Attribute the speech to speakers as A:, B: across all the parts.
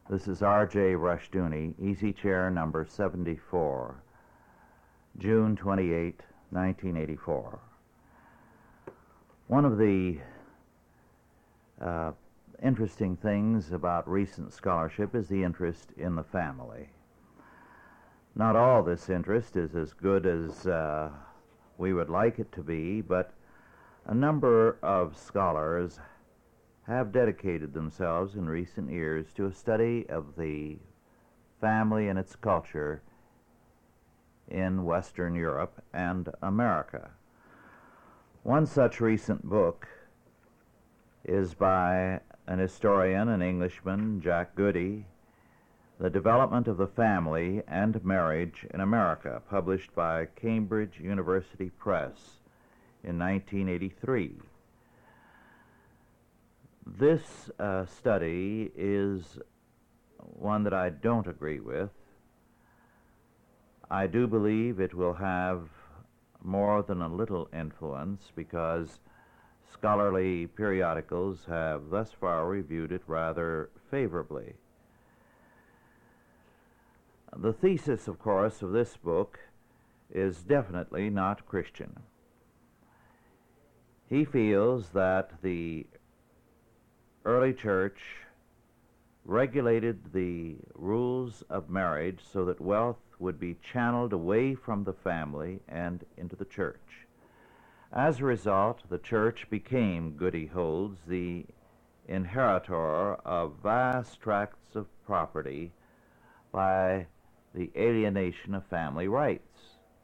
A: This is R.J. Rushdoony, Easy Chair number 74, June 28, 1984. One of the interesting things about recent scholarship is the interest in the family. Not all this interest is as good as we would like it to be, but a number of scholars have dedicated themselves in recent years to a study of the family and its culture in Western Europe and America. One such recent book is by an historian, an Englishman, Jack Goody, The Development of the Family and Marriage in America, published by Cambridge University Press in 1983. This study is one that I don't agree with. I do believe it will have more than a little influence because scholarly periodicals have thus far reviewed it rather favorably. The thesis, of course, of this book is definitely not Christian. He feels that the early church regulated the rules of marriage so that wealth would be channeled away from the family and into the church. As a result, the church became, Goody holds, the inheritor of vast tracts of property by the alienation of family rights.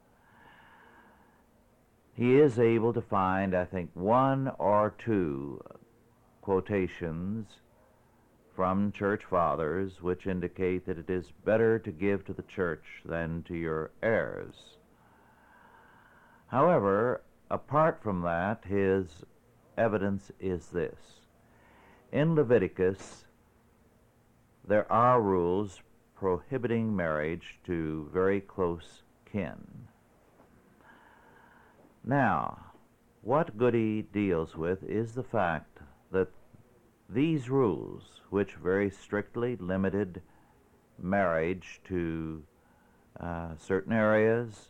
A: He is able to find, I think, one or two quotations from church fathers which indicate that it is better to give to the church than to your heirs. However, apart from that, his evidence is this. In Leviticus, there are rules prohibiting marriage to very close kin. Now, what Goody deals with is the fact that these rules, which very strictly limited marriage to certain areas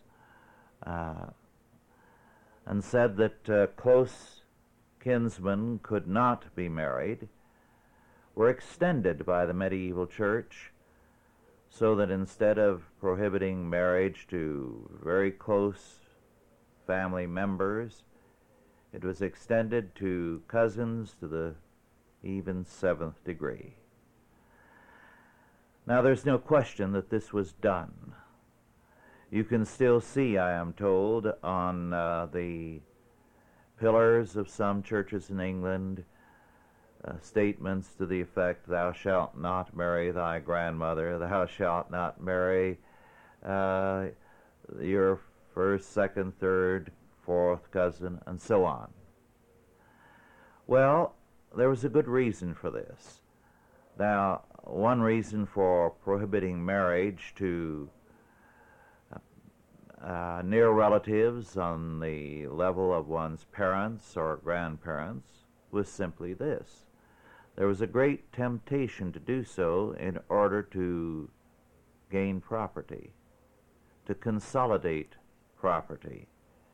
A: and said that close kinsmen could not be married, were extended by the medieval church so that instead of prohibiting marriage to very close family members, it was extended to cousins to the even seventh degree. Now, there's no question that this was done. You can still see, I am told, on the pillars of some churches in England, statements to the effect, "Thou shalt not marry thy grandmother, thou shalt not marry your first, second, third, fourth cousin," and so on. Well, there was a good reason for this. Now, one reason for prohibiting marriage to near relatives on the level of one's parents or grandparents was simply this. There was a great temptation to do so in order to gain property, to consolidate property.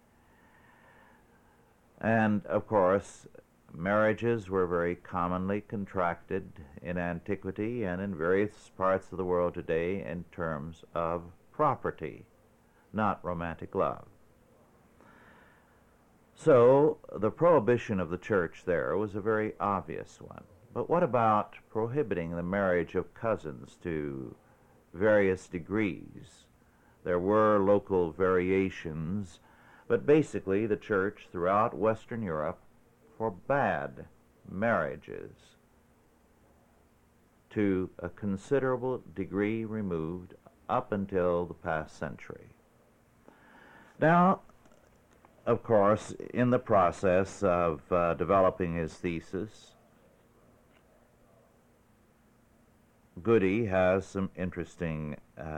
A: And, of course, marriages were very commonly contracted in antiquity and in various parts of the world today in terms of property, not romantic love. So the prohibition of the church there was a very obvious one. But what about prohibiting the marriage of cousins to various degrees? There were local variations, but basically the church throughout Western Europe forbade marriages to a considerable degree removed up until the past century. Now, of course, in the process of developing his thesis, Goody has some interesting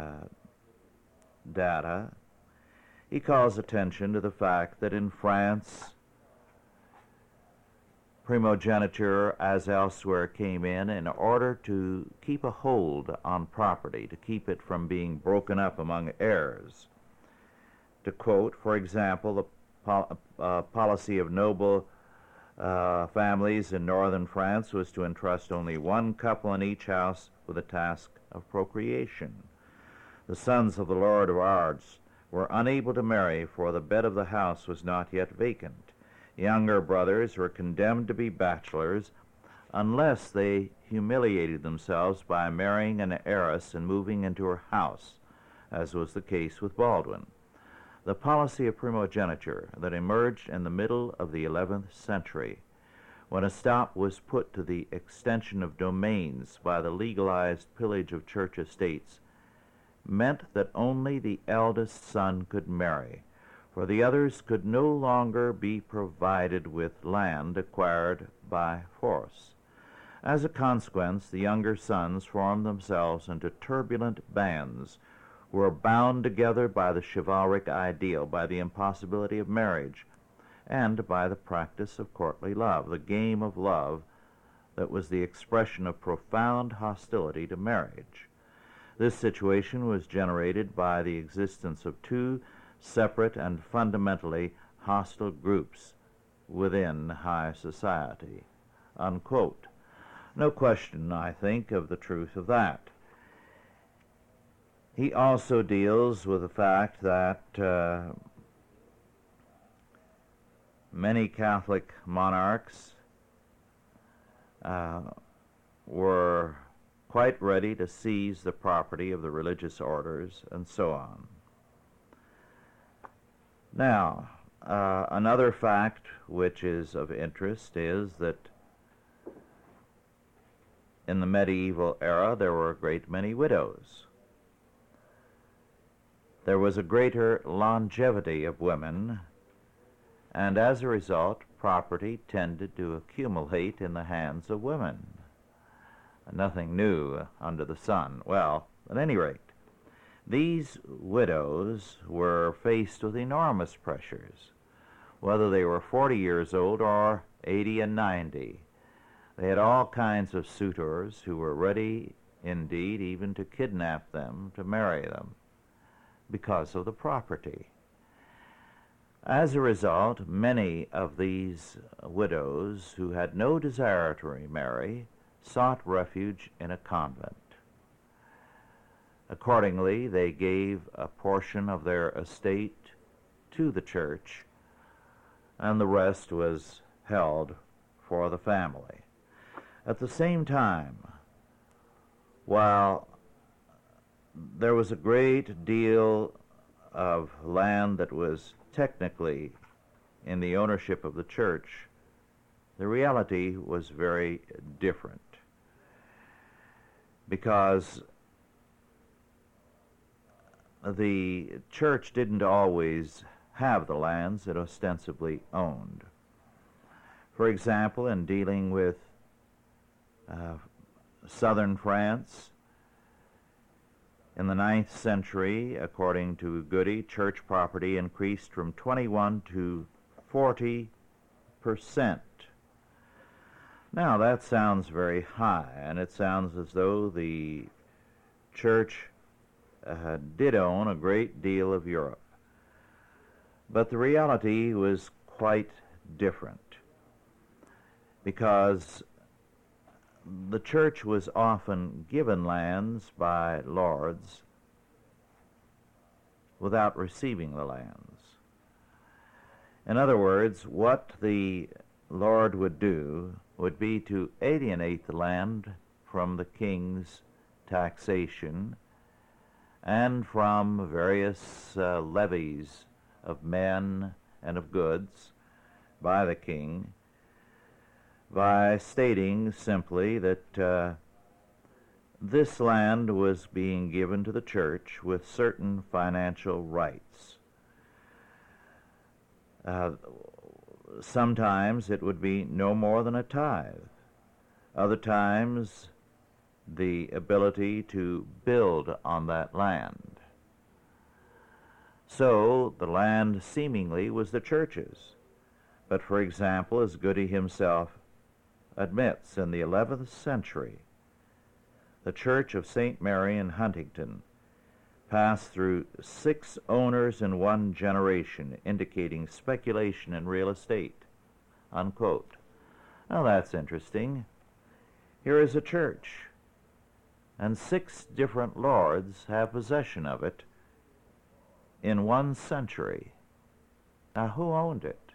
A: data. He calls attention to the fact that in France primogeniture, as elsewhere, came in order to keep a hold on property, to keep it from being broken up among heirs. To quote, for example, the policy of noble families in northern France was to entrust only one couple in each house with the task of procreation. The sons of the Lord of Ards were unable to marry, for the bed of the house was not yet vacant. Younger brothers were condemned to be bachelors unless they humiliated themselves by marrying an heiress and moving into her house, as was the case with Baldwin. The policy of primogeniture that emerged in the middle of the 11th century, when a stop was put to the extension of domains by the legalized pillage of church estates, meant that only the eldest son could marry, for the others could no longer be provided with land acquired by force. As a consequence, the younger sons formed themselves into turbulent bands, who were bound together by the chivalric ideal, by the impossibility of marriage, and by the practice of courtly love, the game of love that was the expression of profound hostility to marriage. This situation was generated by the existence of two separate and fundamentally hostile groups within high society." Unquote. No question, I think, of the truth of that. He also deals with the fact that many Catholic monarchs were quite ready to seize the property of the religious orders and so on. Now, another fact which is of interest is that in the medieval era there were a great many widows. There was a greater longevity of women, and as a result, property tended to accumulate in the hands of women. Nothing new under the sun. Well, at any rate, these widows were faced with enormous pressures, whether they were 40 years old or 80 and 90. They had all kinds of suitors who were ready, indeed, even to kidnap them to marry them because of the property. As a result, many of these widows who had no desire to remarry sought refuge in a convent. Accordingly, they gave a portion of their estate to the church, and the rest was held for the family. At the same time, while there was a great deal of land that was technically in the ownership of the church, the reality was very different, because the church didn't always have the lands it ostensibly owned. For example, in dealing with southern France, in the 9th century, according to Goody, church property increased from 21 to 40%. Now, that sounds very high, and it sounds as though the church did own a great deal of Europe. But the reality was quite different, because the church was often given lands by lords without receiving the lands. In other words, what the lord would do would be to alienate the land from the king's taxation and from various levies of men and of goods by the king, by stating simply that this land was being given to the church with certain financial rights. Sometimes it would be no more than a tithe. Other times, the ability to build on that land. So the land seemingly was the church's. But for example, as Goody himself admits in the 11th century the Church of St. Mary in Huntington passed through 6 owners in one generation, indicating speculation in real estate, unquote. Now that's interesting. Here is a church, and 6 different lords have possession of it in one century. Now who owned it?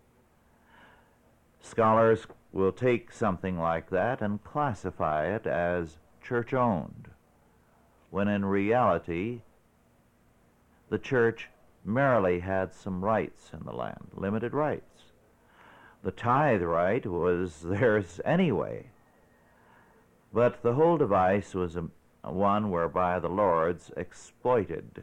A: Scholars will take something like that and classify it as church-owned, when in reality the church merely had some rights in the land, limited rights. The tithe right was theirs anyway, but the whole device was one whereby the lords exploited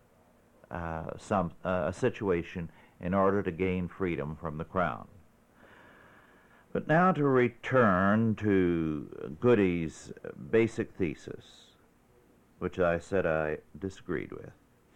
A: a situation in order to gain freedom from the crown. But now to return to Goody's basic thesis, which I said I disagreed with.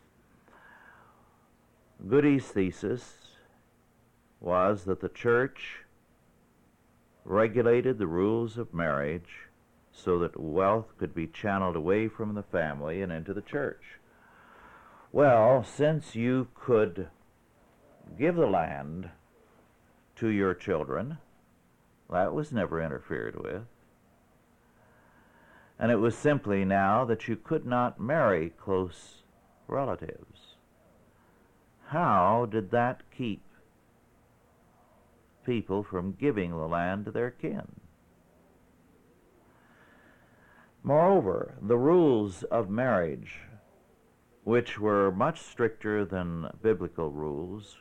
A: Goody's thesis was that the church regulated the rules of marriage so that wealth could be channeled away from the family and into the church. Well, since you could give the land to your children, that was never interfered with. And it was simply now that you could not marry close relatives. How did that keep people from giving the land to their kin? Moreover, the rules of marriage, which were much stricter than biblical rules,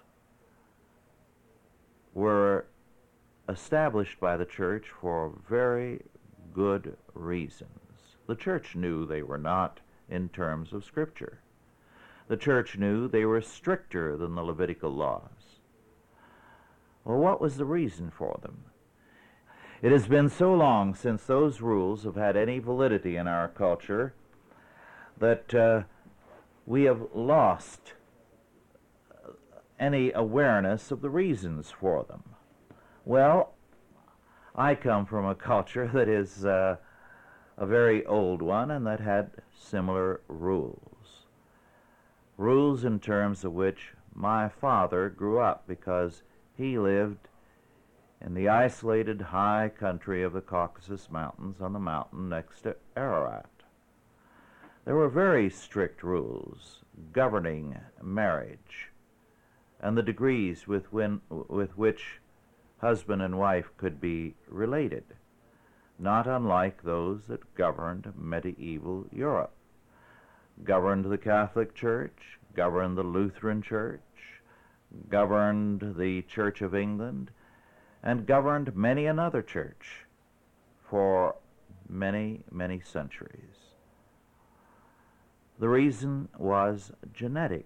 A: were established by the church for very good reasons. The church knew they were not in terms of Scripture. The church knew they were stricter than the Levitical laws. Well, what was the reason for them? It has been so long since those rules have had any validity in our culture that we have lost any awareness of the reasons for them. Well, I come from a culture that is a very old one and that had similar rules. Rules in terms of which my father grew up, because he lived in the isolated high country of the Caucasus Mountains on the mountain next to Ararat. There were very strict rules governing marriage and the degrees with which husband and wife could be related, not unlike those that governed medieval Europe, governed the Catholic Church, governed the Lutheran Church, governed the Church of England, and governed many another church for many, many centuries. The reason was genetic.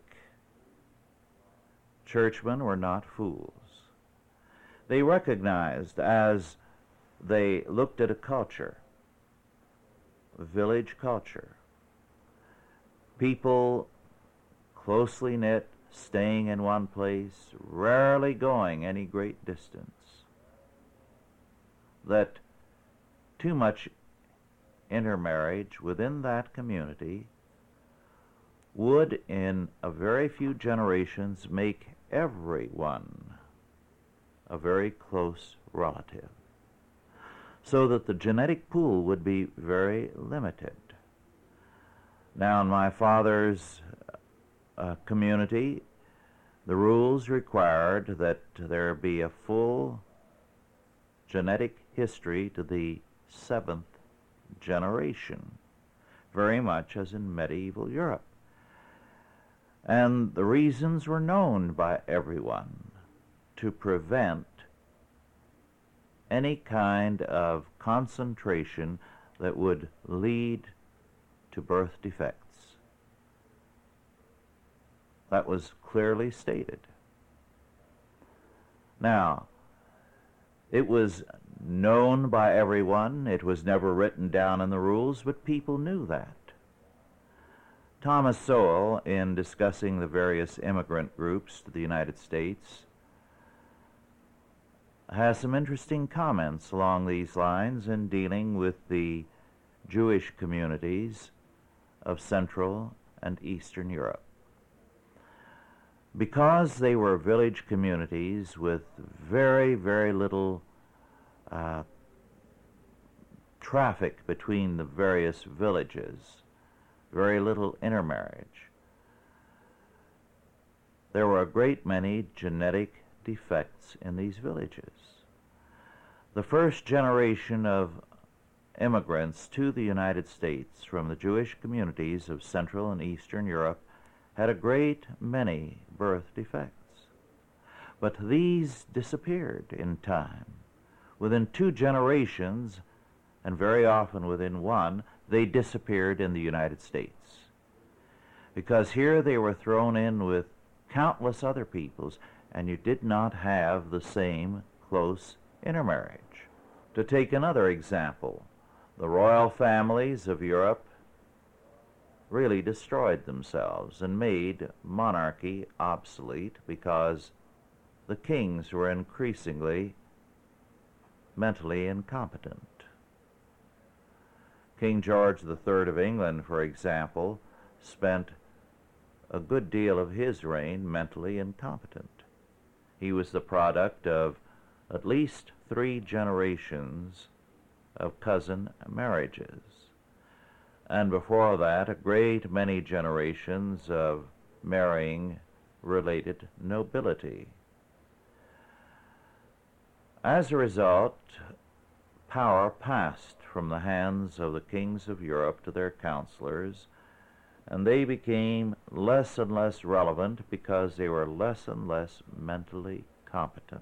A: Churchmen were not fools. They recognized, as they looked at a culture, a village culture, people closely knit, staying in one place, rarely going any great distance, that too much intermarriage within that community would, in a very few generations, make everyone a very close relative, so that the genetic pool would be very limited. Now, in my father's community, the rules required that there be a full genetic history to the 7th generation, very much as in medieval Europe. And the reasons were known by everyone to prevent any kind of concentration that would lead to birth defects. That was clearly stated. Now, it was known by everyone. It was never written down in the rules, but people knew that. Thomas Sowell, in discussing the various immigrant groups to the United States, has some interesting comments along these lines in dealing with the Jewish communities of Central and Eastern Europe. Because they were village communities with very, very little traffic between the various villages, very little intermarriage, there were a great many genetic defects in these villages. The first generation of immigrants to the United States from the Jewish communities of Central and Eastern Europe had a great many birth defects. But these disappeared in time. Within 2 generations, and very often within 1, they disappeared in the United States. Because here they were thrown in with countless other peoples, and you did not have the same close intermarriage. To take another example, the royal families of Europe really destroyed themselves and made monarchy obsolete because the kings were increasingly mentally incompetent. King George III of England, for example, spent a good deal of his reign mentally incompetent. He was the product of at least 3 generations of cousin marriages, and before that a great many generations of marrying related nobility. As a result, power passed from the hands of the kings of Europe to their counselors, and they became less and less relevant because they were less and less mentally competent.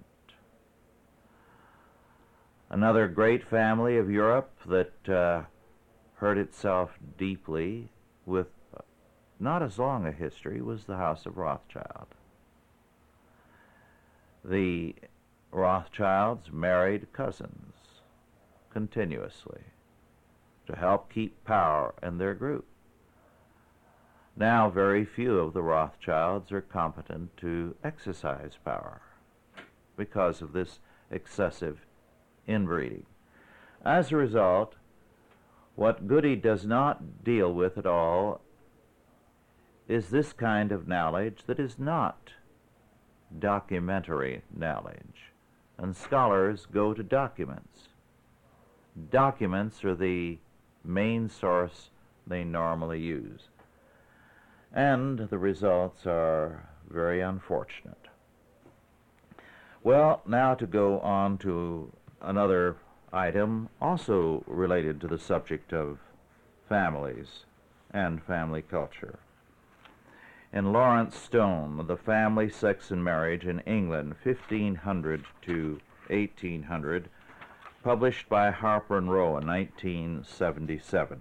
A: Another great family of Europe that hurt itself deeply with not as long a history was the House of Rothschild. The Rothschilds married cousins continuously to help keep power in their group. Now very few of the Rothschilds are competent to exercise power because of this excessive inbreeding. As a result, what Goody does not deal with at all is this kind of knowledge that is not documentary knowledge. And scholars go to documents. Documents are the main source they normally use. And the results are very unfortunate. Well, now to go on to another item also related to the subject of families and family culture. In Lawrence Stone, The Family, Sex, and Marriage in England, 1500 to 1800, published by Harper and Row in 1977.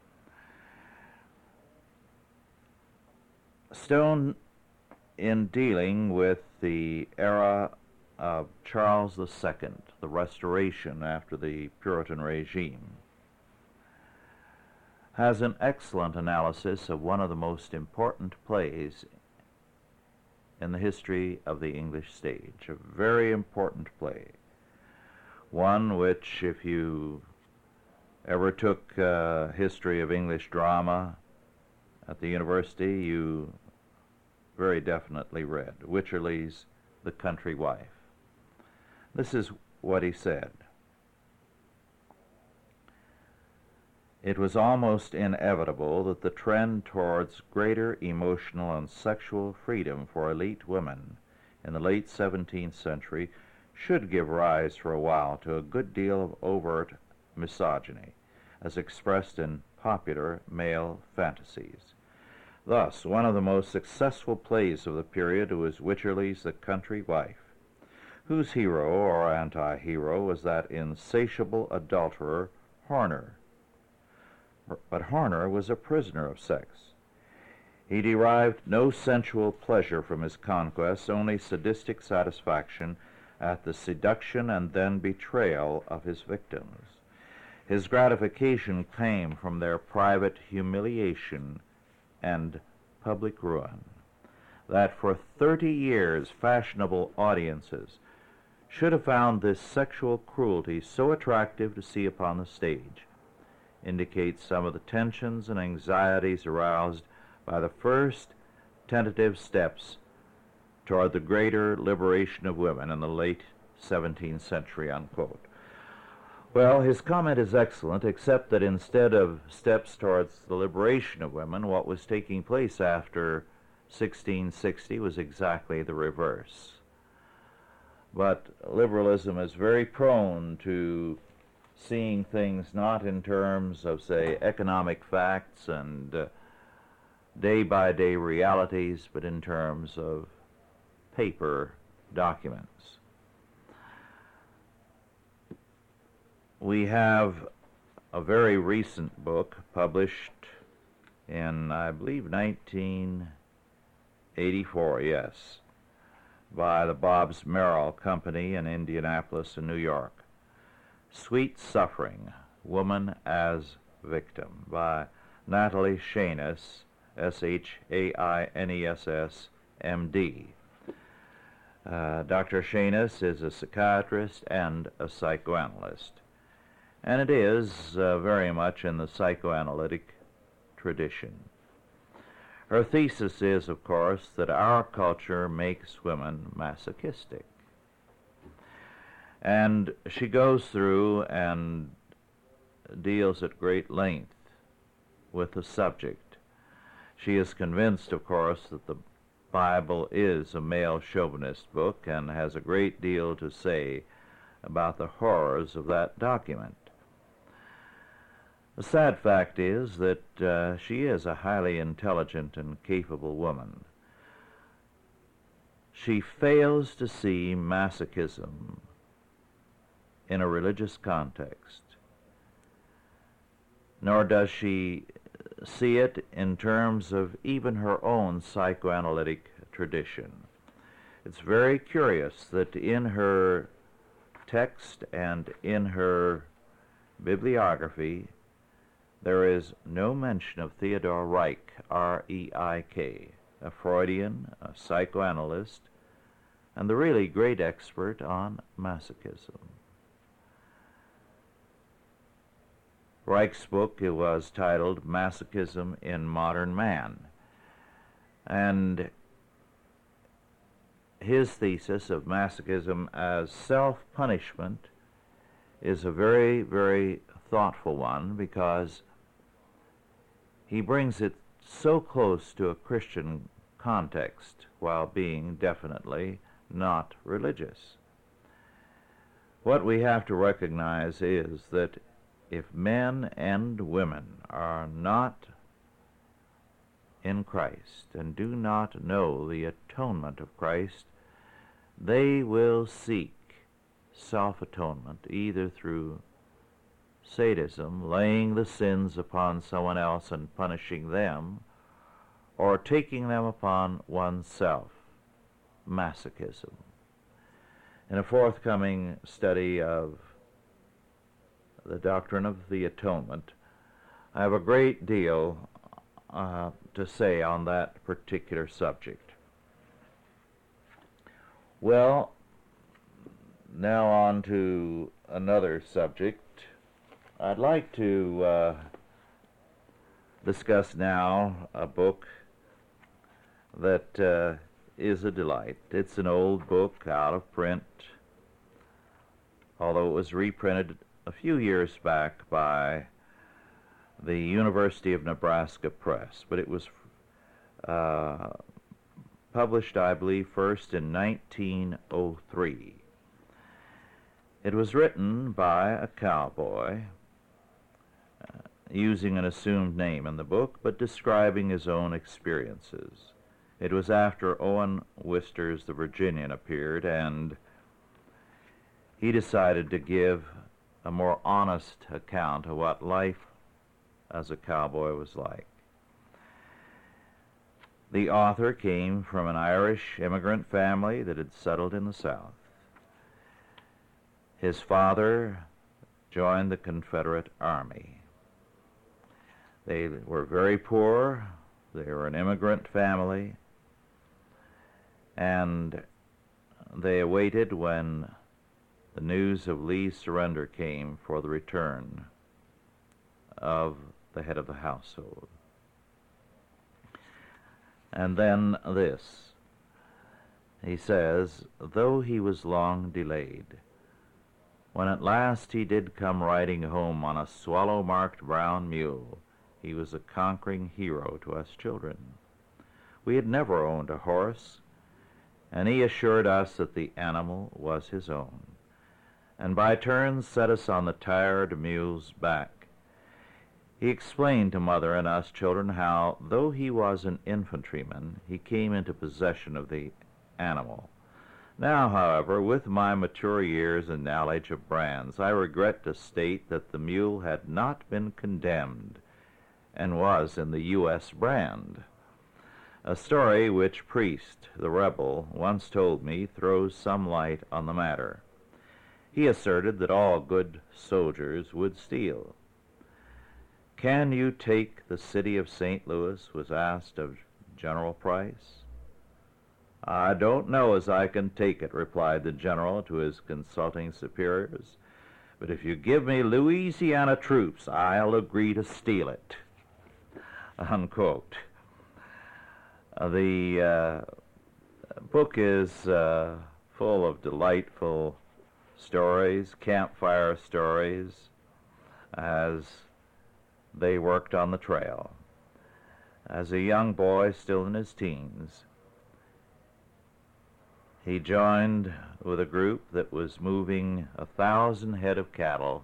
A: Stone, in dealing with the era of Charles II, the Restoration after the Puritan regime, has an excellent analysis of one of the most important plays in the history of the English stage, a very important play, one which, if you ever took history of English drama at the university, you very definitely read, Wycherley's The Country Wife. This is what he said. It was almost inevitable that the trend towards greater emotional and sexual freedom for elite women in the late 17th century should give rise for a while to a good deal of overt misogyny, as expressed in popular male fantasies. Thus, one of the most successful plays of the period was Wycherley's The Country Wife, whose hero or anti-hero was that insatiable adulterer Horner. But Horner was a prisoner of sex. He derived no sensual pleasure from his conquests, only sadistic satisfaction at the seduction and then betrayal of his victims. His gratification came from their private humiliation and public ruin. That for 30 years fashionable audiences should have found this sexual cruelty so attractive to see upon the stage indicates some of the tensions and anxieties aroused by the first tentative steps toward the greater liberation of women in the late 17th century, unquote. Well, his comment is excellent, except that instead of steps towards the liberation of women, what was taking place after 1660 was exactly the reverse. But liberalism is very prone to seeing things not in terms of, say, economic facts and day-by-day realities, but in terms of paper documents. We have a very recent book published in, I believe, 1984, yes, by the Bobbs Merrill Company in Indianapolis and New York. Sweet Suffering, Woman as Victim, by Natalie Shainess, Shainess, MD. Dr. Shainess is a psychiatrist and a psychoanalyst, and it is very much in the psychoanalytic tradition. Her thesis is, of course, that our culture makes women masochistic. And she goes through and deals at great length with the subject. She is convinced, of course, that the Bible is a male chauvinist book and has a great deal to say about the horrors of that document. The sad fact is that she is a highly intelligent and capable woman. She fails to see masochism in a religious context, nor does she see it in terms of even her own psychoanalytic tradition. It's very curious that in her text and in her bibliography there is no mention of Theodore Reik, R-E-I-K, a Freudian, a psychoanalyst, and the really great expert on masochism. Reich's book was titled Masochism in Modern Man, and his thesis of masochism as self-punishment is a very, very thoughtful one, because he brings it so close to a Christian context while being definitely not religious. What we have to recognize is that if men and women are not in Christ and do not know the atonement of Christ, they will seek self-atonement either through sadism, laying the sins upon someone else and punishing them, or taking them upon oneself, masochism. In a forthcoming study of the doctrine of the atonement, I have a great deal to say on that particular subject. Well, now on to another subject. I'd like to discuss now a book that is a delight. It's an old book out of print, although it was reprinted a few years back by the University of Nebraska Press, but it was published, I believe, first in 1903. It was written by a cowboy, using an assumed name in the book, but describing his own experiences. It was after Owen Wister's The Virginian appeared, and he decided to give a more honest account of what life as a cowboy was like. The author came from an Irish immigrant family that had settled in the South. His father joined the Confederate Army. They were very poor. They were an immigrant family, and they awaited when the news of Lee's surrender came for the return of the head of the household. And then this. He says, though he was long delayed, when at last he did come riding home on a swallow-marked brown mule, he was a conquering hero to us children. We had never owned a horse, and he assured us that the animal was his own, and by turns set us on the tired mule's back. He explained to Mother and us children how, though he was an infantryman, he came into possession of the animal. Now, however, with my mature years and knowledge of brands, I regret to state that the mule had not been condemned and was in the U.S. brand. A story which Priest, the rebel, once told me throws some light on the matter. He asserted that all good soldiers would steal. "Can you take the city of St. Louis?" was asked of General Price. "I don't know as I can take it," replied the general to his consulting superiors, "but if you give me Louisiana troops, I'll agree to steal it." Unquote. The book is full of delightful stories, campfire stories, as they worked on the trail. As a young boy, still in his teens, he joined with a group that was moving 1,000 head of cattle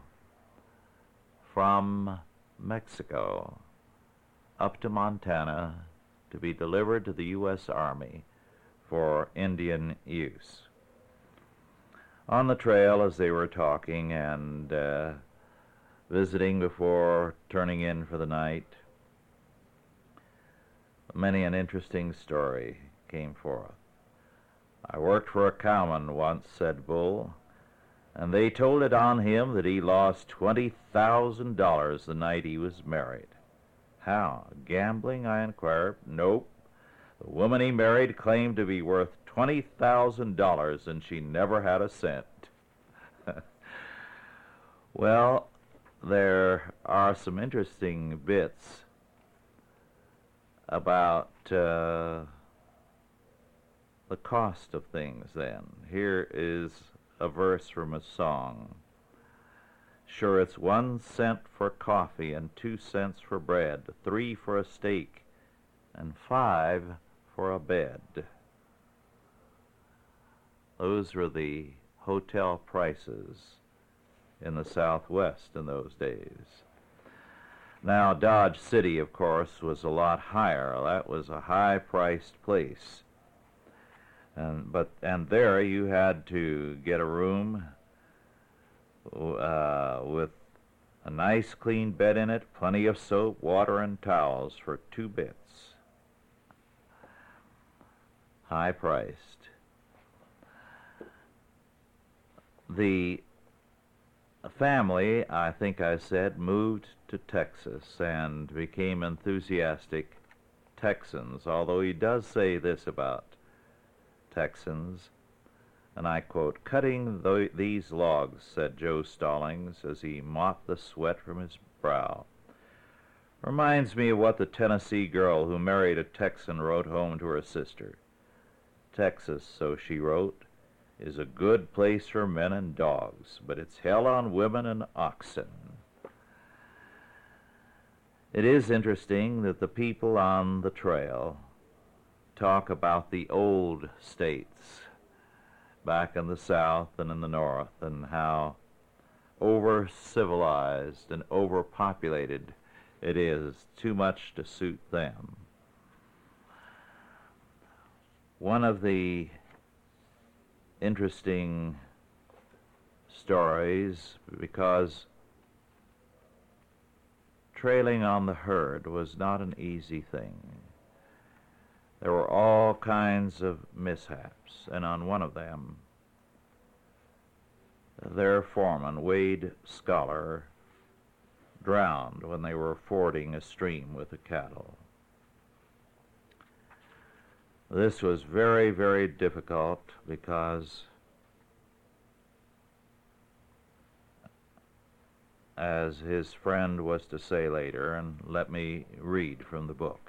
A: from Mexico up to Montana to be delivered to the U.S. Army for Indian use. On the trail, as they were talking and visiting before turning in for the night, many an interesting story came forth. "I worked for a cowman once," said Bull, "and they told it on him that he lost $20,000 the night he was married." "How, gambling?" I inquired. "Nope. The woman he married claimed to be worth $20,000, and she never had a cent." Well, there are some interesting bits about the cost of things then. Here is a verse from a song. "Sure, it's 1 cent for coffee and 2 cents for bread, 3 for a steak and 5 for a bed." Those were the hotel prices in the Southwest in those days. Now, Dodge City, of course, was a lot higher. That was a high-priced place. And there you had to get a room with a nice clean bed in it, plenty of soap, water, and towels for 2 bits. High-priced. The family, I think I said, moved to Texas and became enthusiastic Texans, although he does say this about Texans, and I quote, "Cutting these logs," said Joe Stallings as he mopped the sweat from his brow, "reminds me of what the Tennessee girl who married a Texan wrote home to her sister. Texas, so she wrote, is a good place for men and dogs, but it's hell on women and oxen." It is interesting that the people on the trail talk about the old states back in the South and in the North, and how over-civilized and overpopulated it is, too much to suit them. One of the interesting stories, because trailing on the herd was not an easy thing. There were all kinds of mishaps, and on one of them, their foreman, Wade Scholar, drowned when they were fording a stream with the cattle. This was very, very difficult because as his friend was to say later, and let me read from the book.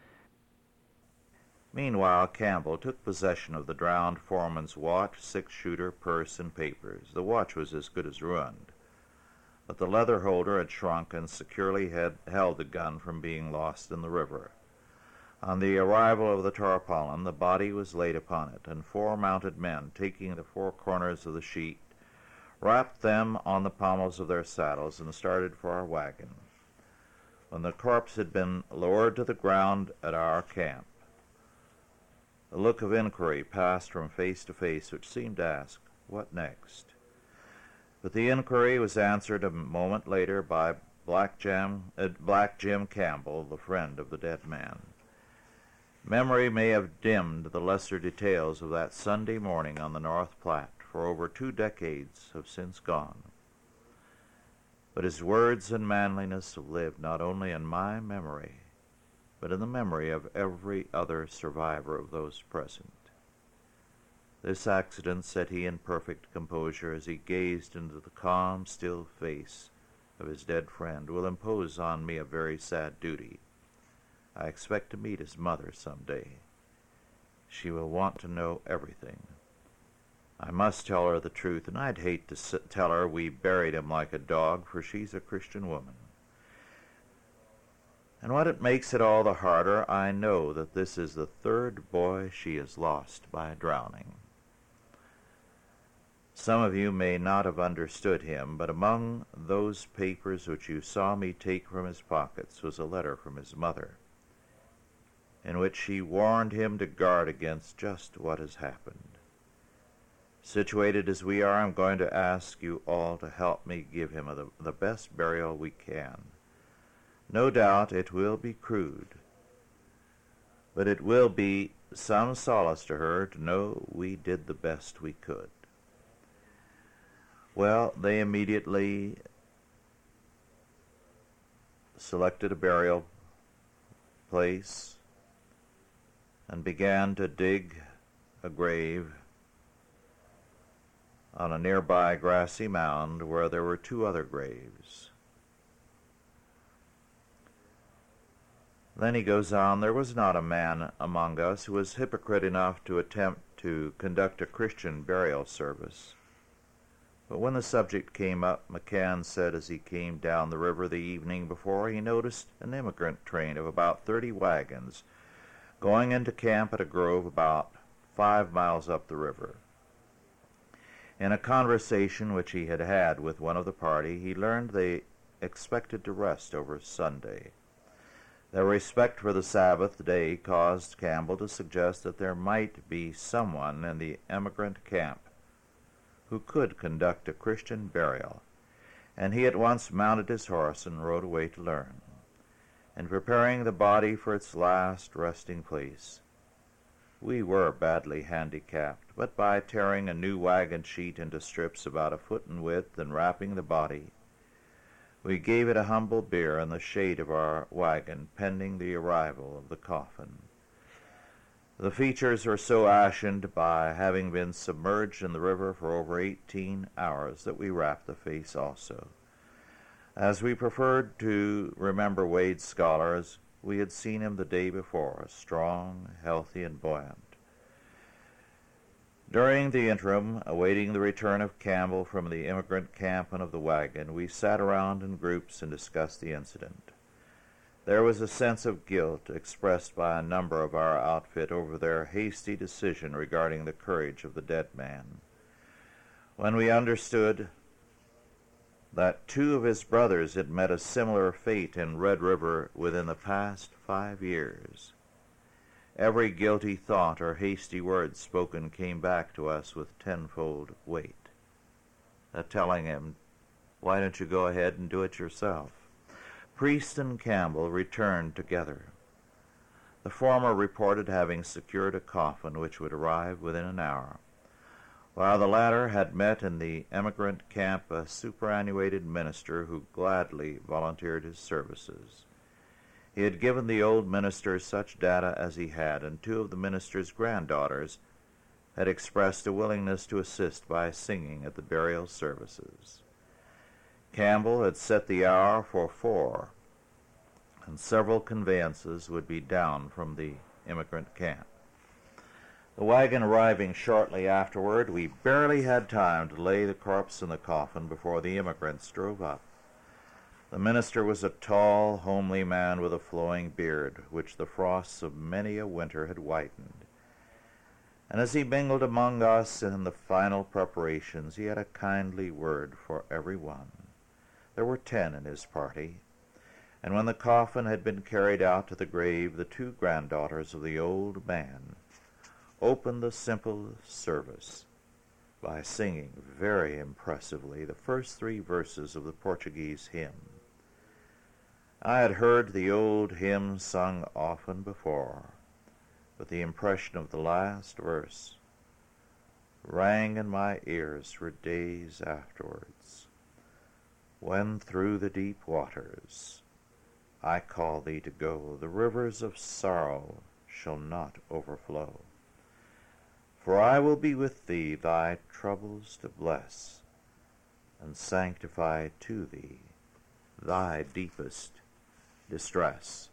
A: Meanwhile, Campbell took possession of the drowned foreman's watch, six-shooter, purse, and papers. The watch was as good as ruined, but the leather holder had shrunk and securely had held the gun from being lost in the river. On the arrival of the tarpaulin, the body was laid upon it, and four mounted men, taking the four corners of the sheet, wrapped them on the pommels of their saddles and started for our wagon. When the corpse had been lowered to the ground at our camp, a look of inquiry passed from face to face which seemed to ask, "What next?" But the inquiry was answered a moment later by Black Jim Campbell, the friend of the dead man. Memory may have dimmed the lesser details of that Sunday morning on the North Platte, for over 2 decades have since gone. But his words and manliness have lived not only in my memory, but in the memory of every other survivor of those present. This accident, said he in perfect composure as he gazed into the calm, still face of his dead friend, will impose on me a very sad duty. I expect to meet his mother some day. She will want to know everything. I must tell her the truth, and I'd hate to tell her we buried him like a dog, for she's a Christian woman. And what it makes it all the harder, I know that this is the third boy she has lost by drowning. Some of you may not have understood him, but among those papers which you saw me take from his pockets was a letter from his mother, in which she warned him to guard against just what has happened. Situated as we are, I'm going to ask you all to help me give him the best burial we can. No doubt it will be crude, but it will be some solace to her to know we did the best we could. Well, they immediately selected a burial place and began to dig a grave on a nearby grassy mound where there were 2 other graves. Then he goes on, there was not a man among us who was hypocrite enough to attempt to conduct a Christian burial service. But when the subject came up, McCann said as he came down the river the evening before, he noticed an immigrant train of about 30 wagons going into camp at a grove about 5 miles up the river. In a conversation which he had had with one of the party, he learned they expected to rest over Sunday. Their respect for the Sabbath day caused Campbell to suggest that there might be someone in the emigrant camp who could conduct a Christian burial, and he at once mounted his horse and rode away to learn. In preparing the body for its last resting place, we were badly handicapped, but by tearing a new wagon sheet into strips about 1 foot in width and wrapping the body, we gave it a humble bier in the shade of our wagon, pending the arrival of the coffin. The features were so ashened by having been submerged in the river for over 18 hours that we wrapped the face also. As we preferred to remember Wade's scholars, we had seen him the day before, strong, healthy, and buoyant. During the interim, awaiting the return of Campbell from the immigrant camp and of the wagon, we sat around in groups and discussed the incident. There was a sense of guilt expressed by a number of our outfit over their hasty decision regarding the courage of the dead man. When we understood that 2 of his brothers had met a similar fate in Red River within the past 5 years, every guilty thought or hasty word spoken came back to us with tenfold weight, telling him, "Why don't you go ahead and do it yourself?" Priest and Campbell returned together. The former reported having secured a coffin which would arrive within an hour, while the latter had met in the emigrant camp a superannuated minister who gladly volunteered his services. He had given the old minister such data as he had, and 2 of the minister's granddaughters had expressed a willingness to assist by singing at the burial services. Campbell had set the hour for 4, and several conveyances would be down from the immigrant camp. The wagon arriving shortly afterward, we barely had time to lay the corpse in the coffin before the immigrants drove up. The minister was a tall, homely man with a flowing beard, which the frosts of many a winter had whitened. And as he mingled among us in the final preparations, he had a kindly word for every one. There were 10 in his party, and when the coffin had been carried out to the grave, the 2 granddaughters of the old man opened the simple service by singing very impressively the first 3 verses of the Portuguese hymn. I had heard the old hymn sung often before, but the impression of the last verse rang in my ears for days afterwards. When through the deep waters I call thee to go, the rivers of sorrow shall not overflow. For I will be with thee, thy troubles to bless, and sanctify to thee thy deepest distress.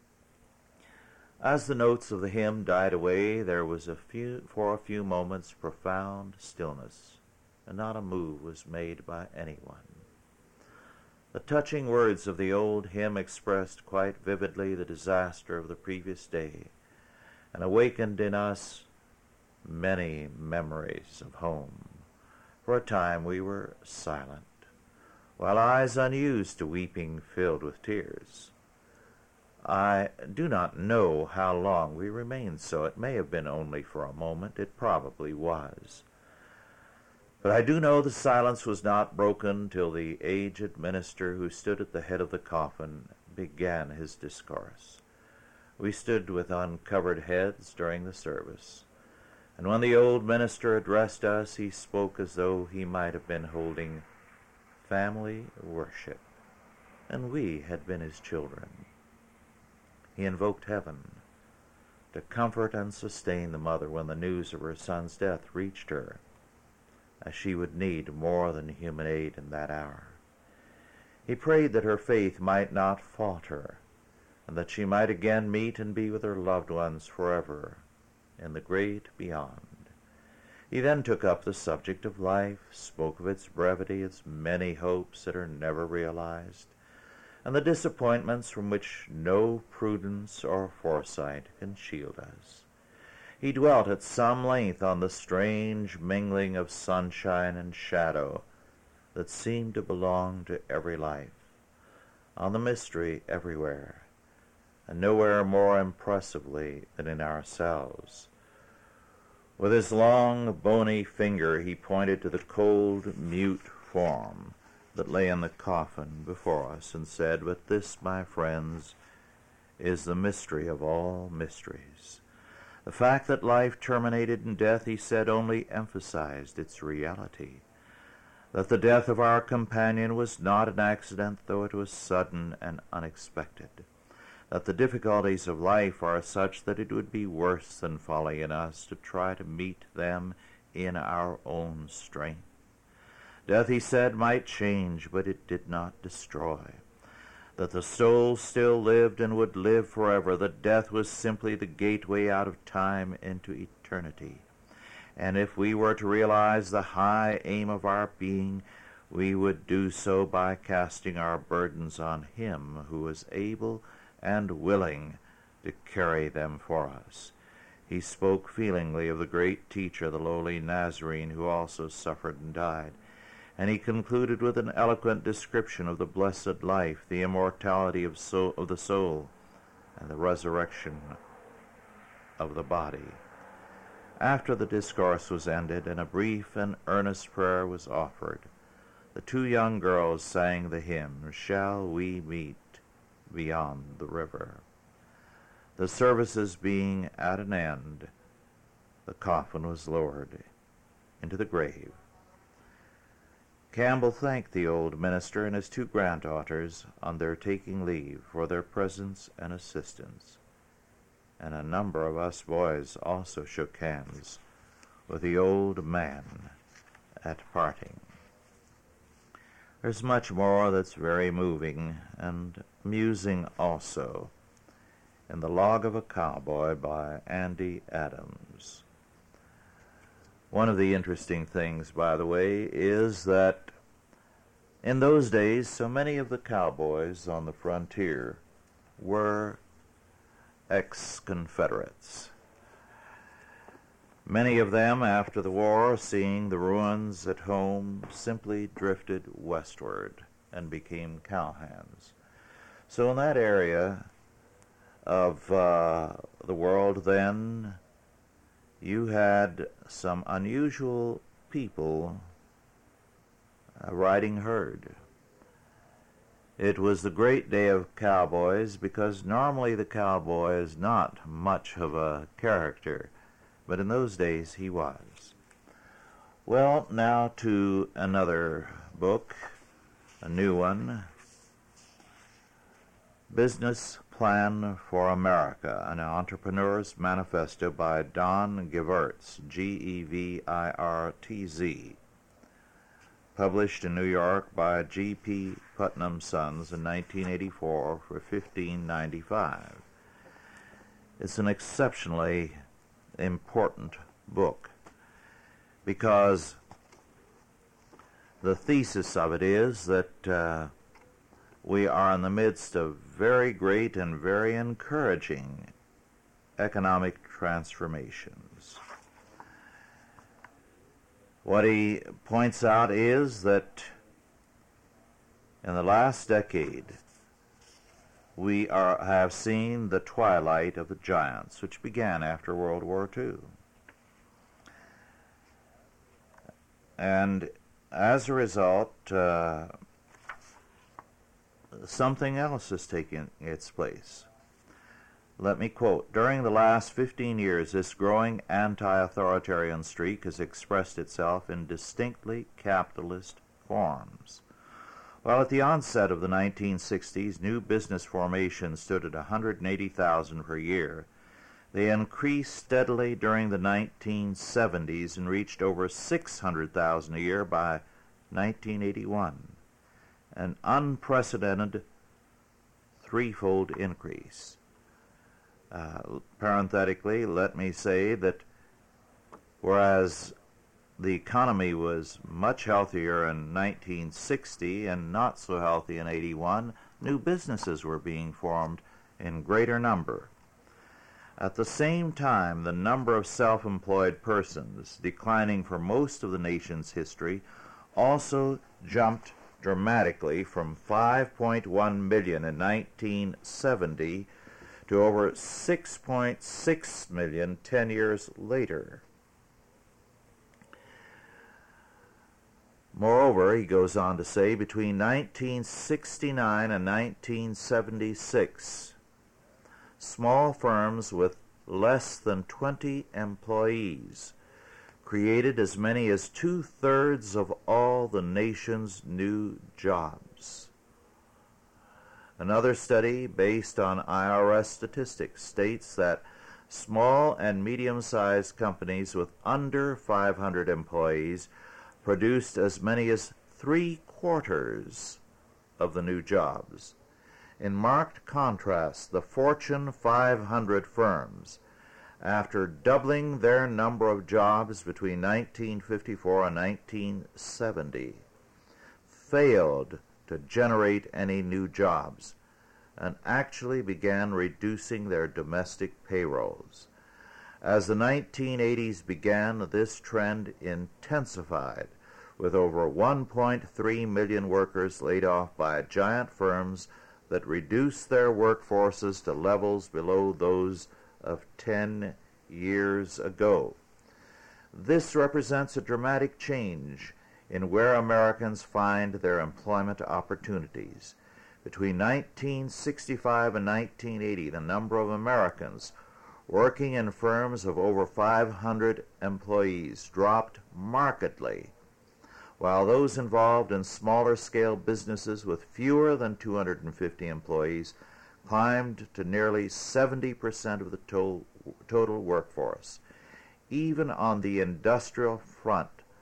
A: As the notes of the hymn died away, there was for a few moments profound stillness, and not a move was made by anyone. The touching words of the old hymn expressed quite vividly the disaster of the previous day, and awakened in us many memories of home. For a time we were silent, while eyes unused to weeping filled with tears. I do not know how long we remained so. It may have been only for a moment. It probably was. But I do know the silence was not broken till the aged minister who stood at the head of the coffin began his discourse. We stood with uncovered heads during the service, and when the old minister addressed us, he spoke as though he might have been holding family worship, and we had been his children. He invoked heaven to comfort and sustain the mother when the news of her son's death reached her, as she would need more than human aid in that hour. He prayed that her faith might not falter, and that she might again meet and be with her loved ones forever in the great beyond. He then took up the subject of life, spoke of its brevity, its many hopes that are never realized, and the disappointments from which no prudence or foresight can shield us. He dwelt at some length on the strange mingling of sunshine and shadow that seemed to belong to every life, on the mystery everywhere, and nowhere more impressively than in ourselves. With his long, bony finger he pointed to the cold, mute form that lay in the coffin before us, and said, "But this, my friends, is the mystery of all mysteries. The fact that life terminated in death," he said, "only emphasized its reality. That the death of our companion was not an accident, though it was sudden and unexpected. That the difficulties of life are such that it would be worse than folly in us to try to meet them in our own strength. Death," he said, "might change, but it did not destroy. That the soul still lived and would live forever. That death was simply the gateway out of time into eternity. And if we were to realize the high aim of our being, we would do so by casting our burdens on Him who is able and willing to carry them for us." He spoke feelingly of the great teacher, the lowly Nazarene, who also suffered and died. And he concluded with an eloquent description of the blessed life, the immortality of the soul, and the resurrection of the body. After the discourse was ended and a brief and earnest prayer was offered, the 2 young girls sang the hymn, "Shall We Meet Beyond the River?" The services being at an end, the coffin was lowered into the grave. Campbell thanked the old minister and his 2 granddaughters on their taking leave for their presence and assistance, and a number of us boys also shook hands with the old man at parting. There's much more that's very moving and amusing also in The Log of a Cowboy by Andy Adams. One of the interesting things, by the way, is that in those days, so many of the cowboys on the frontier were ex-Confederates. Many of them, after the war, seeing the ruins at home, simply drifted westward and became cowhands. So in that area of the world then, you had some unusual people riding herd. It was the great day of cowboys because normally the cowboy is not much of a character, but in those days he was. Well, now to another book, a new one, Business Plan for America, an Entrepreneur's Manifesto by Don Gevirtz, Gevirtz, published in New York by G.P. Putnam Sons in 1984 for $15.95. It's an exceptionally important book because the thesis of it is that we are in the midst of very great and very encouraging economic transformations. What he points out is that in the last decade, we have seen the twilight of the giants, which began after World War II. And as a result, something else has taken its place. Let me quote, "During the last 15 years, this growing anti-authoritarian streak has expressed itself in distinctly capitalist forms. While at the onset of the 1960s, new business formations stood at 180,000 per year, they increased steadily during the 1970s and reached over 600,000 a year by 1981, an unprecedented threefold increase." Parenthetically, let me say that whereas the economy was much healthier in 1960 and not so healthy in 81, new businesses were being formed in greater number. At the same time, the number of self-employed persons, declining for most of the nation's history, also jumped dramatically from 5.1 million in 1970 to over 6.6 million 10 years later. Moreover, he goes on to say, between 1969 and 1976, small firms with less than 20 employees created as many as 2/3 of all the nation's new jobs. Another study based on IRS statistics states that small and medium-sized companies with under 500 employees produced as many as 3/4 of the new jobs. In marked contrast, the Fortune 500 firms, after doubling their number of jobs between 1954 and 1970, failed to generate any new jobs and actually began reducing their domestic payrolls. As the 1980s began, this trend intensified, with over 1.3 million workers laid off by giant firms that reduced their workforces to levels below those of 10 years ago. This represents a dramatic change in where Americans find their employment opportunities. Between 1965 and 1980, the number of Americans working in firms of over 500 employees dropped markedly, while those involved in smaller-scale businesses with fewer than 250 employees climbed to nearly 70% of the total workforce. Even on the industrial front,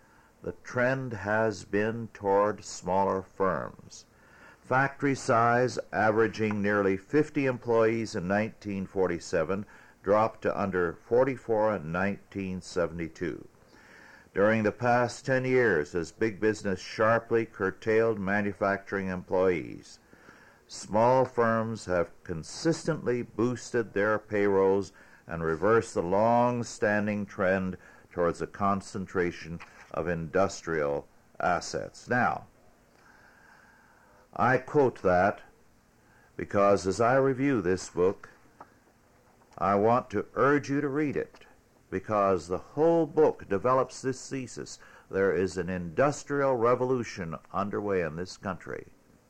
A: the trend has been toward smaller firms. Factory size averaging nearly 50 employees in 1947 dropped to under 44 in 1972. During the past 10 years, as big business sharply curtailed manufacturing employees, small firms have consistently boosted their payrolls and reversed the long-standing trend towards a concentration of industrial assets. Now, I quote that because as I review this book, I want to urge you to read it, because the whole book develops this thesis. There is an industrial revolution underway in this country.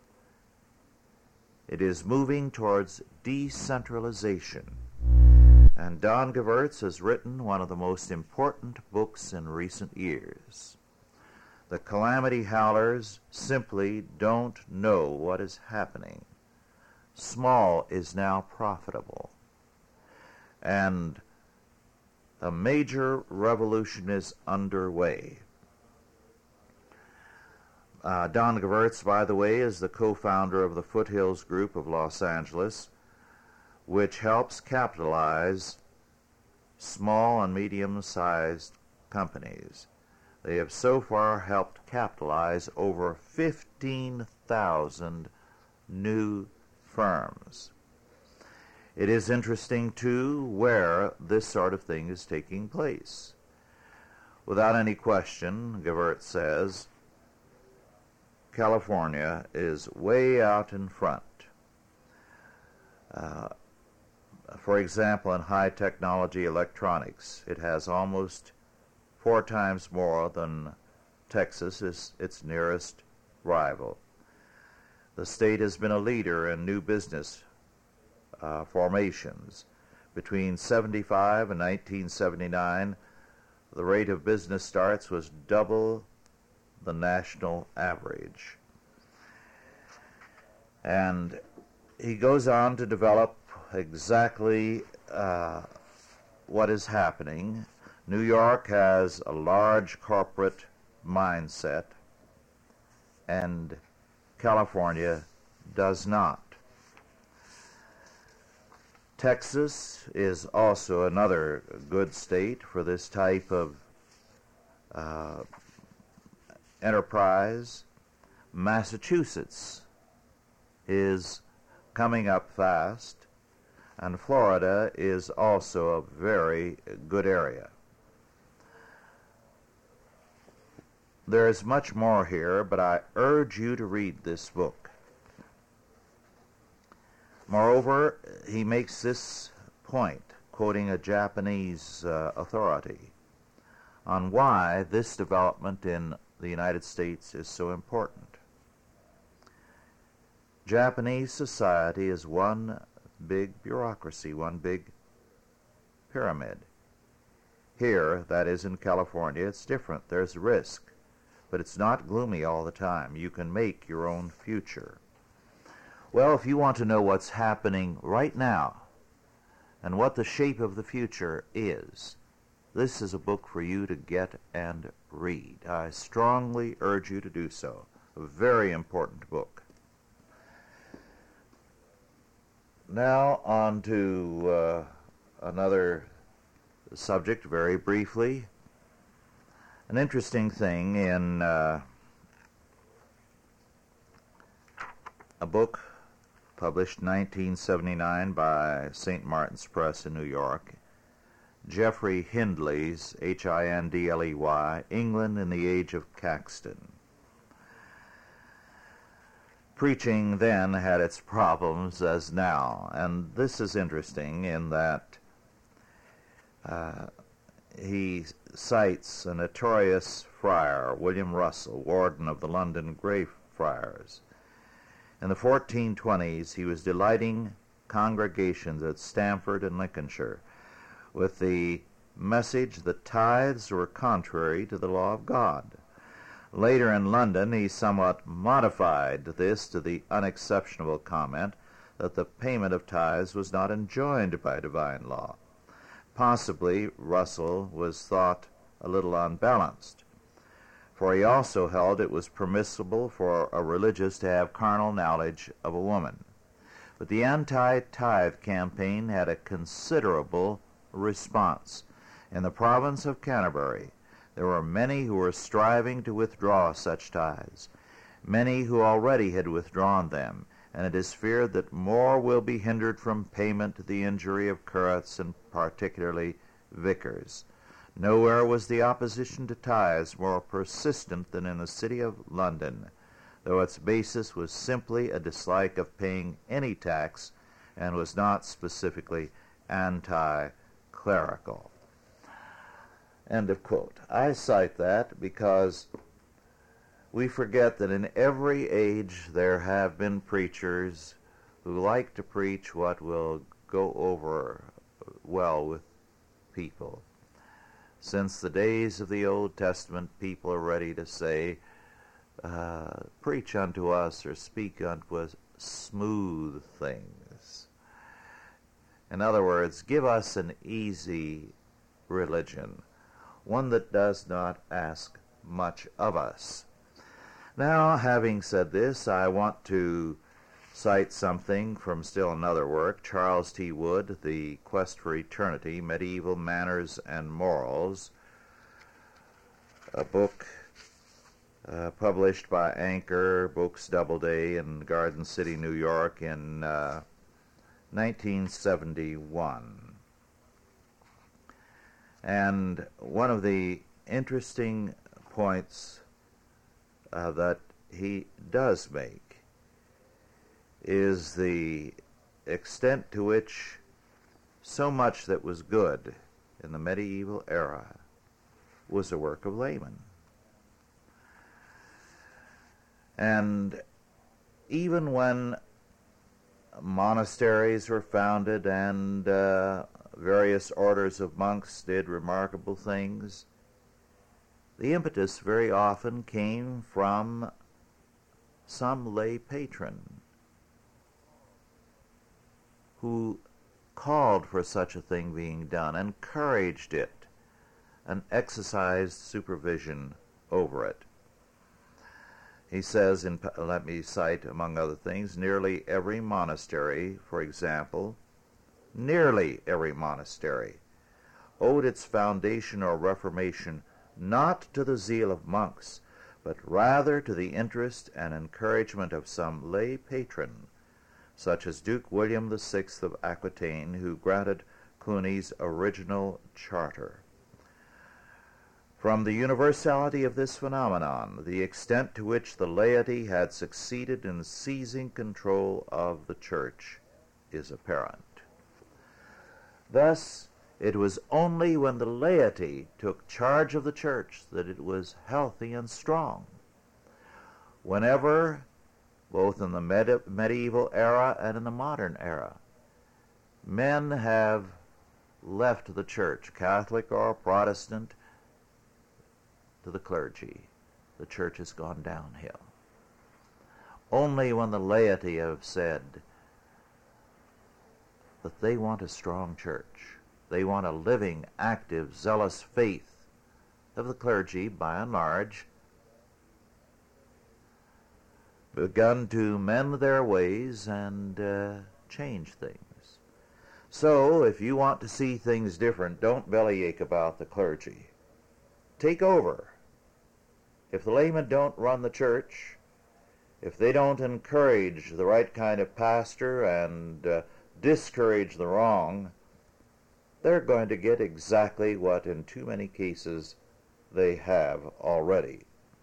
A: It is moving towards decentralization. And Don Gewirtz has written one of the most important books in recent years. The calamity howlers simply don't know what is happening. Small is now profitable. And a major revolution is underway. Don Gewirtz, by the way, is the co-founder of the Foothills Group of Los Angeles, which helps capitalize small and medium-sized companies. They have so far helped capitalize over 15,000 new firms. It is interesting, too, where this sort of thing is taking place. Without any question, Gewirtz says, California is way out in front. For example, in high-technology electronics, it has almost 4 times more than Texas, is its nearest rival. The state has been a leader in new business formations. Between 75 and 1979, the rate of business starts was double the national average. And he goes on to develop exactly what is happening. New York has a large corporate mindset, and California does not. Texas is also another good state for this type of enterprise. Massachusetts is coming up fast, and Florida is also a very good area. There is much more here, but I urge you to read this book. Moreover, he makes this point, quoting a Japanese authority, on why this development in the United States is so important. Japanese society is one big bureaucracy, one big pyramid. Here, that is in California, it's different. There's risk, but it's not gloomy all the time. You can make your own future. Well, if you want to know what's happening right now and what the shape of the future is, this is a book for you to get and read. I strongly urge you to do so. A very important book. Now on to another subject very briefly. An interesting thing in a book published in 1979 by St. Martin's Press in New York, Geoffrey Hindley's, Hindley, England in the Age of Caxton. Preaching then had its problems as now, and this is interesting in that he cites a notorious friar, William Russell, warden of the London Grey Friars. In the 1420s, he was delighting congregations at Stamford in Lincolnshire with the message that tithes were contrary to the law of God. Later in London, he somewhat modified this to the unexceptionable comment that the payment of tithes was not enjoined by divine law. Possibly Russell was thought a little unbalanced. For he also held it was permissible for a religious to have carnal knowledge of a woman. But the anti-tithe campaign had a considerable response. In the province of Canterbury, there were many who were striving to withdraw such tithes, many who already had withdrawn them, and it is feared that more will be hindered from payment to the injury of curates and particularly vicars. Nowhere was the opposition to tithes more persistent than in the city of London, though its basis was simply a dislike of paying any tax and was not specifically anti-clerical. End of quote. I cite that because we forget that in every age there have been preachers who like to preach what will go over well with people. Since the days of the Old Testament, people are ready to say, preach unto us or speak unto us smooth things. In other words, give us an easy religion, one that does not ask much of us. Now, having said this, I want to cite something from still another work, Charles T. Wood, The Quest for Eternity, Medieval Manners and Morals, a book published by Anchor Books Doubleday in Garden City, New York in 1971. And one of the interesting points that he does make is the extent to which so much that was good in the medieval era was the work of laymen. And even when monasteries were founded and various orders of monks did remarkable things, the impetus very often came from some lay patron who called for such a thing being done, encouraged it, and exercised supervision over it. He says, let me cite among other things, nearly every monastery, for example, nearly every monastery owed its foundation or reformation not to the zeal of monks, but rather to the interest and encouragement of some lay patron, such as Duke William VI of Aquitaine, who granted Cluny's original charter. From the universality of this phenomenon, the extent to which the laity had succeeded in seizing control of the church is apparent. Thus, it was only when the laity took charge of the church that it was healthy and strong. Whenever, both in the medieval era and in the modern era, men have left the church, Catholic or Protestant, to the clergy, the church has gone downhill. Only when the laity have said that they want a strong church, they want a living, active, zealous faith, have the clergy, by and large, begun to mend their ways and change things. So, if you want to see things different, don't bellyache about the clergy. Take over. If the laymen don't run the church, if they don't encourage the right kind of pastor and discourage the wrong, they're going to get exactly what in too many cases they have already.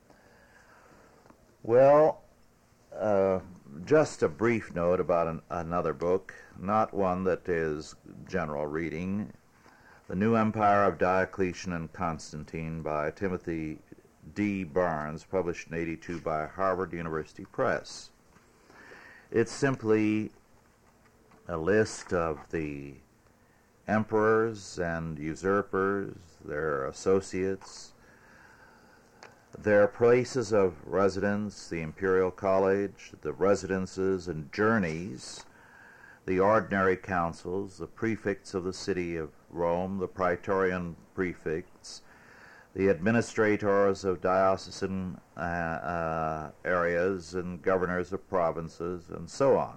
A: Well, just a brief note about another book, not one that is general reading, The New Empire of Diocletian and Constantine by Timothy D. Barnes, published in 1982 by Harvard University Press. It's simply a list of the emperors and usurpers, their associates, their places of residence, the imperial college, the residences and journeys, the ordinary councils, the prefects of the city of Rome, the praetorian prefects, the administrators of diocesan areas and governors of provinces and so on.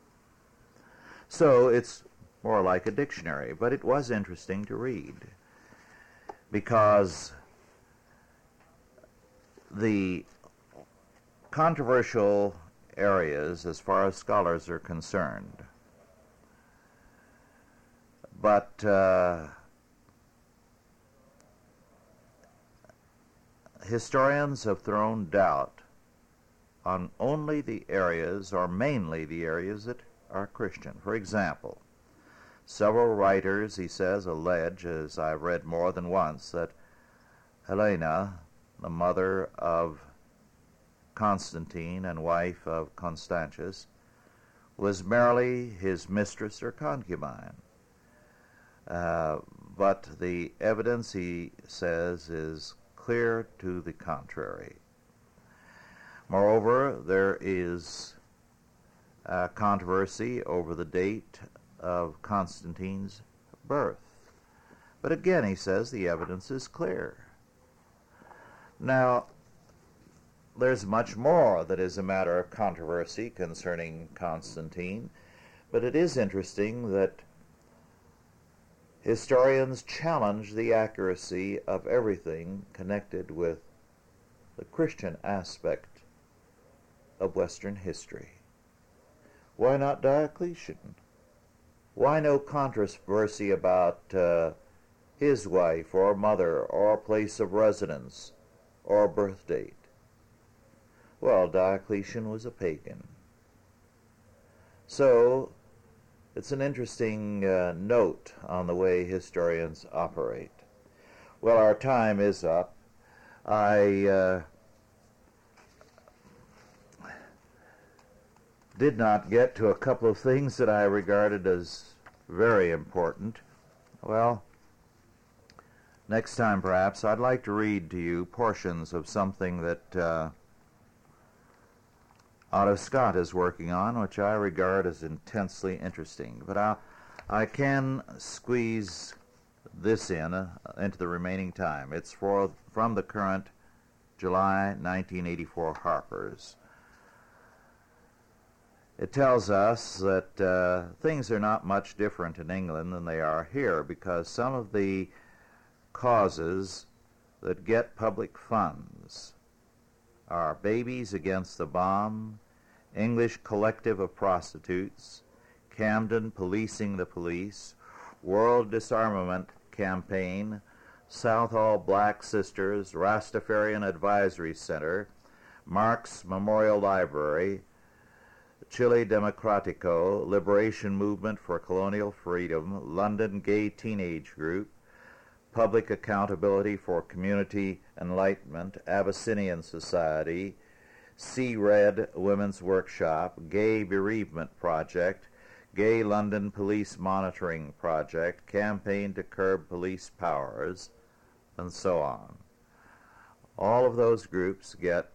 A: So it's more like a dictionary, but it was interesting to read because the controversial areas as far as scholars are concerned, but historians have thrown doubt on only the areas, or mainly the areas, that are Christian. For example, several writers, he says, allege, as I've read more than once, that Helena, the mother of Constantine and wife of Constantius, was merely his mistress or concubine. But the evidence, he says, is clear to the contrary. Moreover, there is controversy over the date of Constantine's birth. But again, he says, the evidence is clear. Now, there's much more that is a matter of controversy concerning Constantine, but it is interesting that historians challenge the accuracy of everything connected with the Christian aspect of Western history. Why not Diocletian? Why no controversy about his wife or mother or place of residence or birth date? Well, Diocletian was a pagan. So it's an interesting note on the way historians operate. Well, our time is up. I did not get to a couple of things that I regarded as very important. Well, next time perhaps I'd like to read to you portions of something that Otto Scott is working on, which I regard as intensely interesting. But I can squeeze this into the remaining time. It's from the current July 1984 Harper's. It tells us that things are not much different in England than they are here, because some of the causes that get public funds are Babies Against the Bomb, English Collective of Prostitutes, Camden Policing the Police, World Disarmament Campaign, Southall Black Sisters, Rastafarian Advisory Center, Marx Memorial Library, Chile Democratico, Liberation Movement for Colonial Freedom, London Gay Teenage Group, Public Accountability for Community Enlightenment, Abyssinian Society, See Red Women's Workshop, Gay Bereavement Project, Gay London Police Monitoring Project, Campaign to Curb Police Powers, and so on. All of those groups get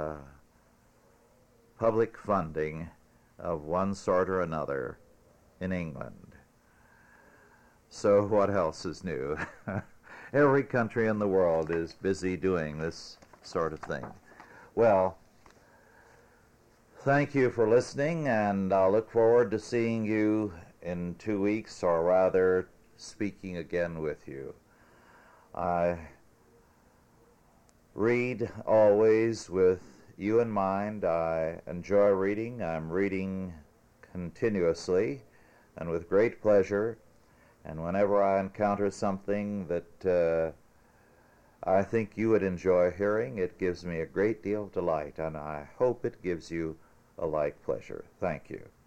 A: public funding of one sort or another in England. So what else is new? Every country in the world is busy doing this sort of thing. Well, thank you for listening, and I'll look forward to seeing you in 2 weeks, or rather, speaking again with you. I read always with you in mind. I enjoy reading. I'm reading continuously and with great pleasure, and whenever I encounter something that I think you would enjoy hearing, it gives me a great deal of delight, and I hope it gives you a like pleasure. Thank you.